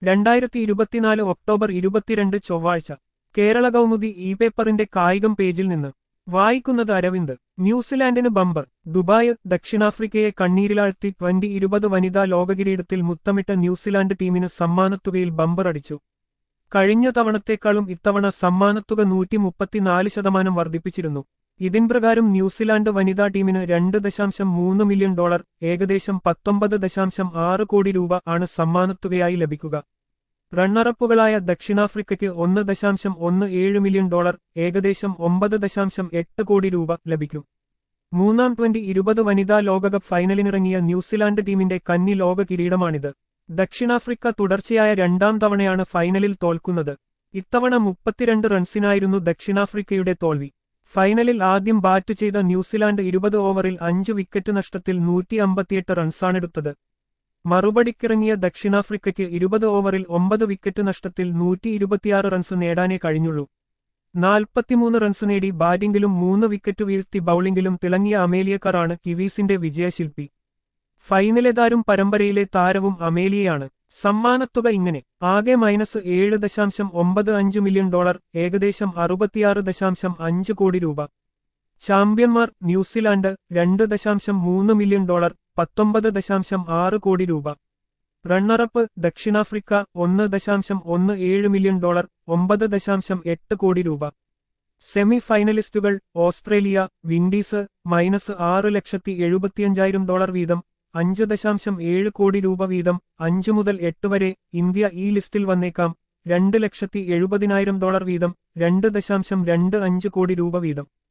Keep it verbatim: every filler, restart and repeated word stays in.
രണ്ടായിരത്തി ഇരുപത്തിനാല് ഒക്ടോബർ ഇരുപത്തിരണ്ട് ചൊവ്വാഴ്ച കേരള കൗമുദി ഇ പേപ്പറിന്റെ കായികം പേജിൽ നിന്ന് വായിക്കുന്നത് അരവിന്ദ്. ന്യൂസിലാൻഡിന് ബമ്പർ. ദുബായ്. ദക്ഷിണാഫ്രിക്കയെ കണ്ണീരിലാഴ്ത്തി ട്വന്റി ഇരുപത് വനിതാ ലോകകിരീടത്തിൽ മുത്തമിട്ട ന്യൂസിലാൻഡ് ടീമിന് സമ്മാനത്തുകയിൽ ബമ്പർ അടിച്ചു. കഴിഞ്ഞ തവണത്തേക്കാളും ഇത്തവണ സമ്മാനത്തുക നൂറ്റി മുപ്പത്തിനാല് ശതമാനം വർദ്ധിപ്പിച്ചിരുന്നു. ഇതിൻ പ്രകാരം ന്യൂസിലാൻഡ് വനിതാ ടീമിന് രണ്ട് ദശാംശം മൂന്ന് മില്യൺ ഡോളർ, ഏകദേശം പത്തൊമ്പത് ദശാംശം ആറ് കോടി രൂപ ആണ് സമ്മാനത്തുകയായി ലഭിക്കുക. റണ്ണറപ്പുകളായ ദക്ഷിണാഫ്രിക്കയ്ക്ക് ഒന്ന് ദശാംശം ഒന്ന് ഏഴ് മില്യൺ ഡോളർ, ഏകദേശം ഒമ്പത് ദശാംശം എട്ട് കോടി രൂപ ലഭിക്കും. മൂന്നാം ട്വന്റി ഇരുപത് വനിതാ ലോകകപ്പ് ഫൈനലിനിറങ്ങിയ ന്യൂസിലാൻഡ് ടീമിന്റെ കന്നി ലോക കിരീടമാണിത്. ദക്ഷിണാഫ്രിക്ക തുടർച്ചയായ രണ്ടാം തവണയാണ് ഫൈനലിൽ തോൽക്കുന്നത്. ഇത്തവണ മുപ്പത്തിരണ്ട് റൺസിനായിരുന്നു ദക്ഷിണാഫ്രിക്കയുടെ തോൽവി. ഫൈനലിൽ ആദ്യം ബാറ്റ് ചെയ്ത ന്യൂസിലാൻഡ് ഇരുപത് ഓവറിൽ അഞ്ച് വിക്കറ്റ് നഷ്ടത്തിൽ നൂറ്റി അമ്പത്തിയെട്ട് റൺസാണെടുത്തത്. മറുപടിക്കിറങ്ങിയ ദക്ഷിണാഫ്രിക്കയ്ക്ക് ഇരുപത് ഓവറിൽ ഒമ്പത് വിക്കറ്റ് നഷ്ടത്തിൽ നൂറ്റി ഇരുപത്തിയാറ് റൺസ് നേടാനേ കഴിഞ്ഞുള്ളൂ. നാൽപ്പത്തിമൂന്ന് റൺസ് നേടി ബാറ്റിംഗിലും മൂന്ന് വിക്കറ്റ് വീഴ്ത്തി ബൌളിംഗിലും തിളങ്ങിയ അമേലിയക്കാറാണ് കിവീസിന്റെ വിജയശില്പി. ഫൈനലെതാരും പരമ്പരയിലെ താരവും അമേലിയയാണ്. സമ്മാനത്തുക ഇങ്ങനെ: ആകെ മൈനസ് ഏഴ് ദശാംശം ഒമ്പത് അഞ്ച് മില്യൺ ഡോളർ, ഏകദേശം അറുപത്തിയാറ് ദശാംശം അഞ്ച് കോടി രൂപ. ചാമ്പ്യന്മാർ ന്യൂസിലാൻഡ് രണ്ട് ദശാംശം മൂന്ന് മില്യൺ ഡോളർ, പത്തൊമ്പത് ദശാംശം ആറ് കോടി രൂപ. റണ്ണറപ്പ് ദക്ഷിണാഫ്രിക്ക ഒന്ന് ദശാംശം ഒന്ന് ഏഴ് മില്യൺ ഡോളർ, ഒമ്പത് ദശാംശം എട്ട് കോടി രൂപ. സെമി ഫൈനലിസ്റ്റുകൾ ഓസ്ട്രേലിയ, വിൻഡീസ് മൈനസ് ആറ് ലക്ഷത്തി എഴുപത്തിയഞ്ചായിരം ഡോളർ വീതം, അഞ്ച് ദശാംശം ഏഴ് കോടി രൂപ വീതം. അഞ്ചു മുതൽ എട്ട് വരെ ഇന്ത്യ ഈ ലിസ്റ്റിൽ വന്നേക്കാം. രണ്ട് ലക്ഷത്തി എഴുപതിനായിരം ഡോളർ വീതം, രണ്ട് ദശാംശം രണ്ട് അഞ്ച് കോടി രൂപ വീതം.